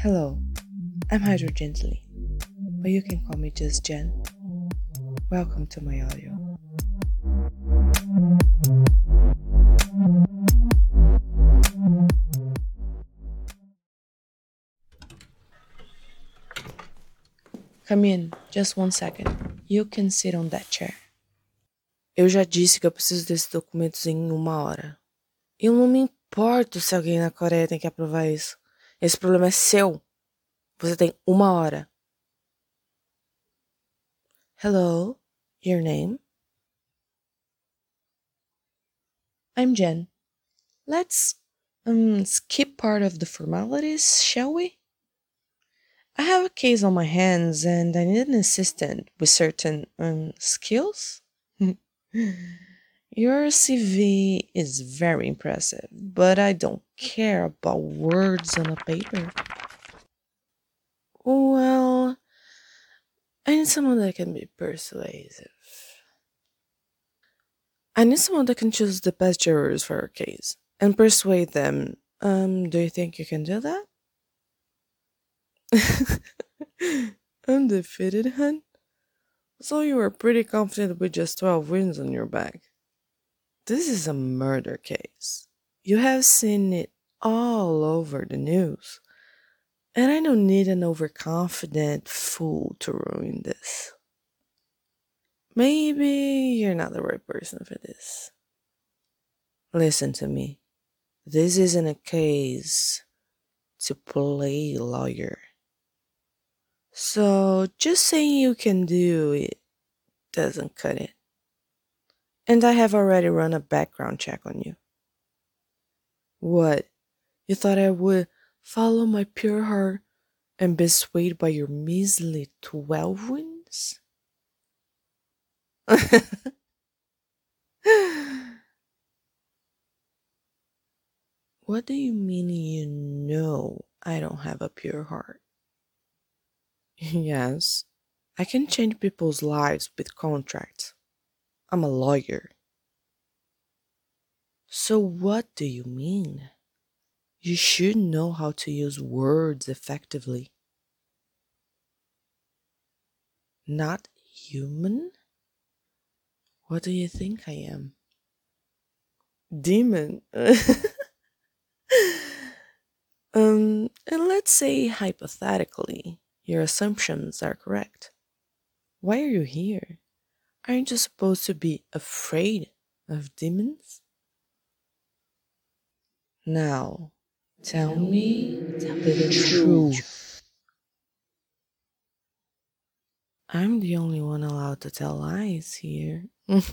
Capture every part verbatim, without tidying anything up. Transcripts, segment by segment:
Hello, I'm Hydro Gently, but you can call me just Jen. Welcome to my audio. Come in, just one second. You can sit on that chair. Eu já disse que eu preciso desses documentos em uma hora. Eu não me importo se alguém na Coreia tem que aprovar isso. Esse problema é seu. Você tem uma hora. Hello, your name? I'm Jen. Let's um, skip part of the formalities, shall we? I have a case on my hands and I need an assistant with certain um, skills. Your C V is very impressive, but I don't care about words on a paper. Well, I need someone that can be persuasive. I need someone that can choose the best jurors for our case and persuade them. Um, do you think you can do that? Undefeated, hun? So you were pretty confident with just twelve wins on your back. This is a murder case. You have seen it all over the news. And I don't need an overconfident fool to ruin this. Maybe you're not the right person for this. Listen to me. This isn't a case to play lawyer. So just saying you can do it doesn't cut it. And I have already run a background check on you. What? You thought I would follow my pure heart and be swayed by your measly twelve wins? What do you mean you know I don't have a pure heart? Yes, I can change people's lives with contracts. I'm a lawyer. So what do you mean? You should know how to use words effectively. Not human? What do you think I am? Demon. um, and let's say hypothetically, your assumptions are correct. Why are you here? Aren't you supposed to be afraid of demons? Now, tell me the truth. I'm the only one allowed to tell lies here.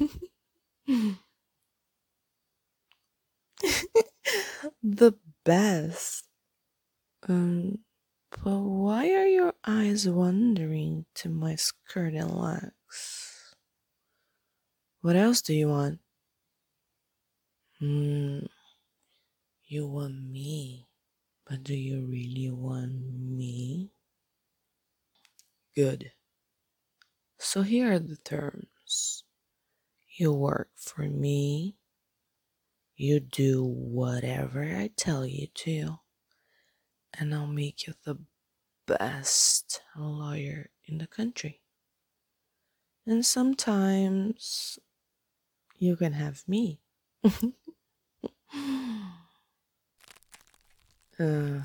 The best. Um, but why are your eyes wandering to my skirt and legs? What else do you want? Hmm, you want me, but do you really want me? Good. So here are the terms. You work for me. You do whatever I tell you to. And I'll make you the best lawyer in the country. And sometimes you can have me. uh,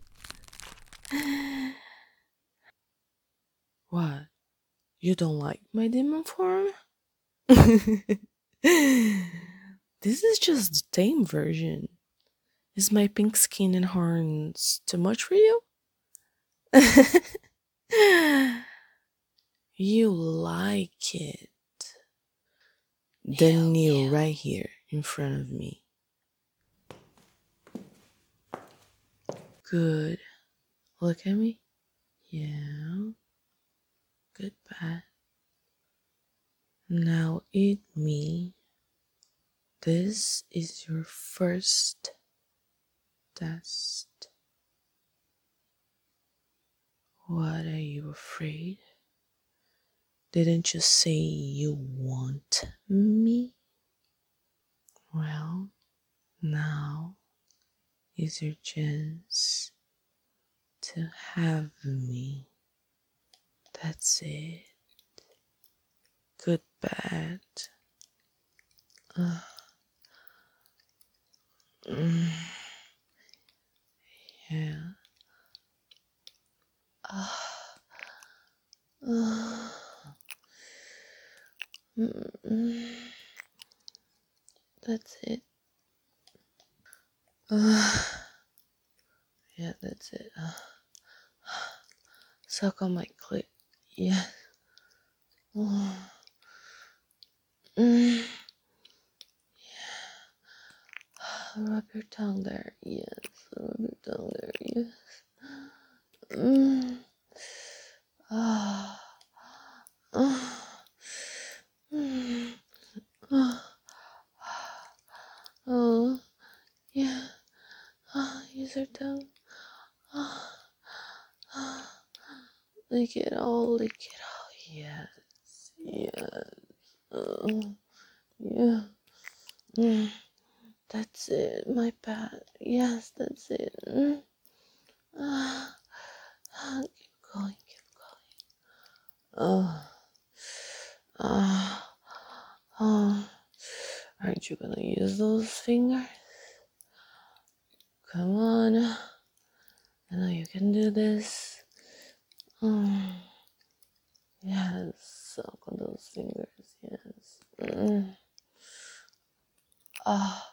what? You don't like my demon form? This is just the tame version. Is my pink skin and horns too much for you? You like it. Then kneel right here in front of me. Good. Look at me. Yeah. Good, bad. Now eat me. This is your first test. What, are you afraid? Didn't you say you want me? Well, now is your chance to have me. That's it. Good, bad. Uh, mm, yeah. Uh, uh, mm, mm, that's it. Uh, yeah, that's it. Uh, suck on my clit. Yeah. Uh, mm, rub your tongue there. Yes. Rub your tongue there. Yes. Mm. Ah. Ah. Mm. Ah. Oh. Yeah. Ah. Use your tongue. Ah. Ah. Lick it all. Lick it all. Yes. Yes. Uh, yeah. Mm. That's it. My bad. Yes. That's it. Mm. Ah. Ah. Keep going. Keep going. Oh. Ah. Oh. Aren't you gonna use those fingers? Come on. I know you can do this. Mm. Yes. Suck on those fingers. Yes. Mm. Ah.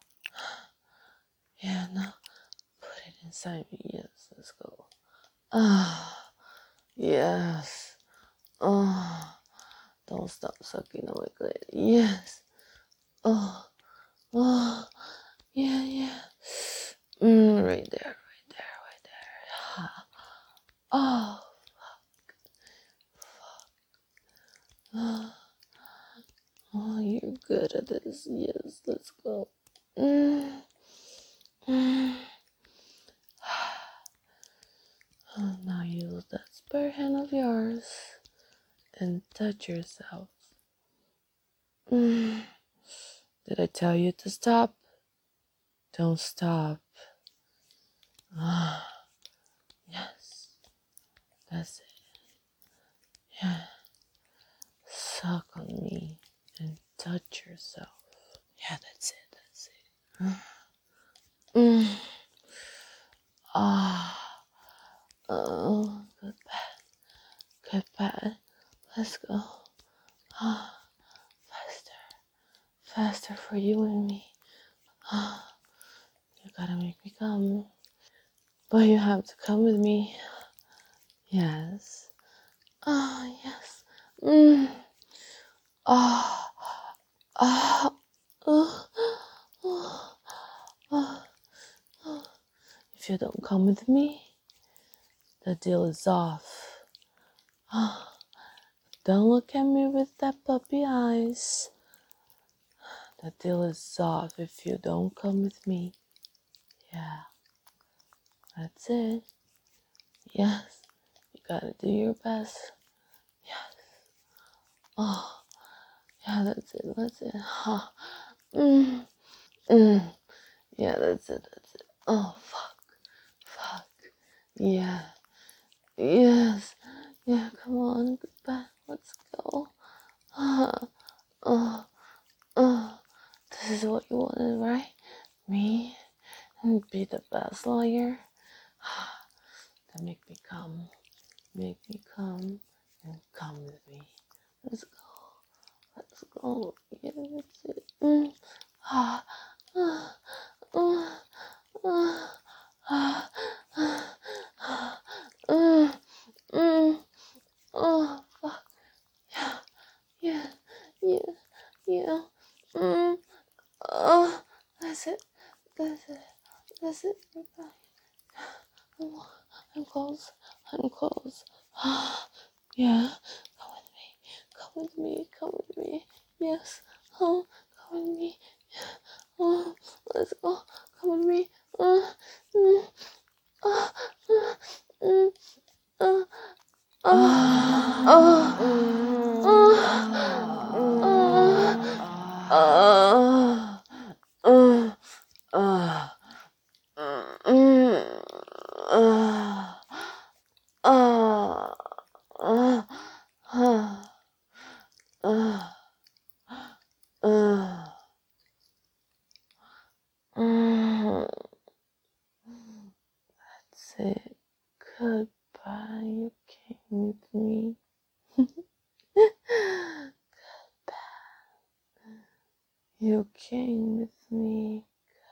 Yeah. Now put it inside me. Yes. Let's go. Ah. Yes. Oh. Don't stop sucking on my clit. Yes. Oh. Oh. Yeah. Yeah. Mm, right there. Right there. Right there. Oh. Oh. Oh, you're good at this. Yes, let's go. Mm. Mm. Oh, now use that spare hand of yours and touch yourself. Mm. Did I tell you to stop? Don't stop. Ah, yes, that's it. Yeah. Suck on me and touch yourself. Yeah, that's it. That's it. Mm. Ah. Oh, good bad. Good bad. Let's go. Ah. Faster. Faster for you and me. Ah. You gotta make me come. But you have to come with me. Yes. Ah, yes. Mm. Ah. Ah. Ah. Ah. Ah. Ah. If you don't come with me, the deal is off. Ah. Don't look at me with that puppy eyes. The deal is off if you don't come with me. Yeah. That's it. Yes. You gotta do your best. Yes. Oh. Yeah, that's it. That's it. Huh. Mm. Mm. Yeah, that's it. That's it. Oh, fuck. Fuck. Yeah. Yes. Yeah, come on. Goodbye. Let's go. Uh, uh, uh. This is what you wanted, right? Me? And be the best lawyer? Then make me come. Make me come. And come with me. Let's go. Let's go. Yeah, that's it. Mm. Ah. Ah. Ah. Ah. Ah. Ah. Mm. Mm. Oh, fuck. Yeah. Yeah. Yeah. Yeah. Mm. Oh, that's it. That's it. That's it. Goodbye. I'm, I'm close. I'm close. Yeah. Come with me. Come with me. Come with me. Yes. Oh, come with me. Oh, let's go. Come with me. Uh, mm, uh, uh, mm, uh, uh, uh, uh, uh, uh, uh, uh, uh, it. Goodbye. You came with me. You came with me.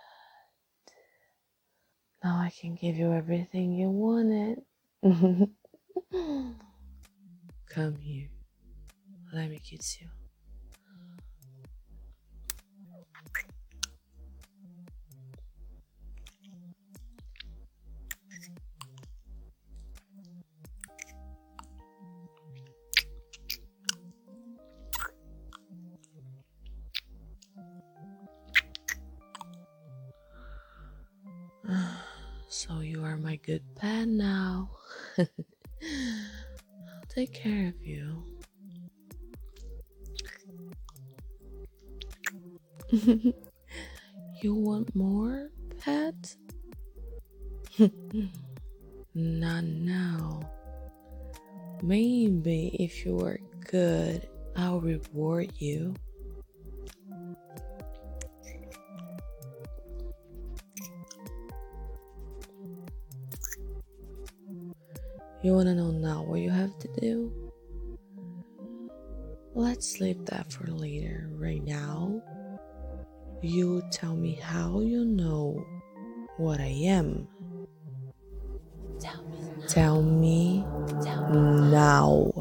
Now I can give you everything you wanted. Come here. Let me kiss you. So you are my good pet now. I'll take care of you. You want more, pet? Not now. Maybe if you are good, I'll reward you. You wanna know now what you have to do? Let's leave that for later. Right now, you tell me how you know what I am. Tell me. Tell me now.